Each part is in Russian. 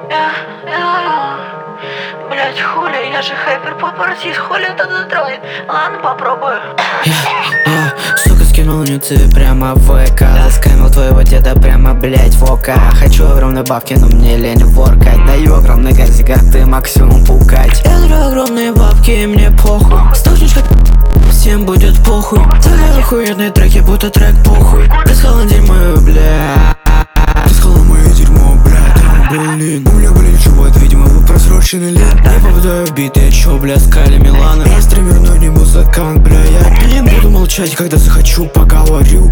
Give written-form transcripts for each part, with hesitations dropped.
Блять, хули, я же хайпер по-парсийски, хули это настроит. Ладно, попробую. Сука, скинул нюцы прямо в ВК. Заскамил твоего деда прямо, блять, в ОК. Хочу огромные бабки, но мне лень воркать. Даю огромный газик, а ты максимум пукать. Я дарю огромные бабки, и мне похуй. Стучничка, всем будет похуй. Твои охуенные треки, будто трек похуй. Присхала дерьмо, бля. Присхала мое дерьмо, бля. Блин, у меня болит живот, видимо, вы просроченный лет. Я попадаю в бит, я чё, бля, Скали Милана. Я стример, но не музыкант, бля, я пьян. Буду молчать, когда захочу, поговорю.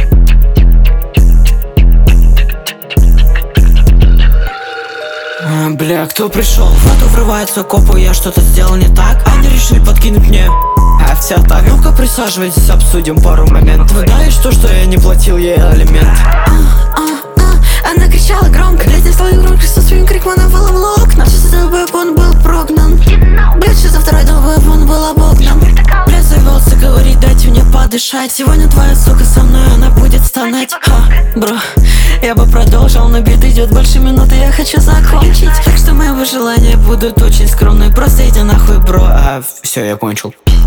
Бля, кто пришел? В хату врываются копы, я что-то сделал не так. Они решили подкинуть мне, а все так. Ну-ка присаживайтесь, обсудим пару моментов. Вы знаете, что я не платил ей алимент? Она кричала громко, глядя свою громко, со своим криком она выломала окна. Сейчас долбоеб, он был прогнан. Блядь, что за второй долбоеб, он был обогнан. Блядь, завелся говорить, дайте мне подышать. Сегодня твоя сука со мной, она будет стонать. Бро, я бы продолжил, но бит идет больше минуты, я хочу закончить. Так что мои пожелания будут очень скромные. Просто иди нахуй, бро. Все, я кончил.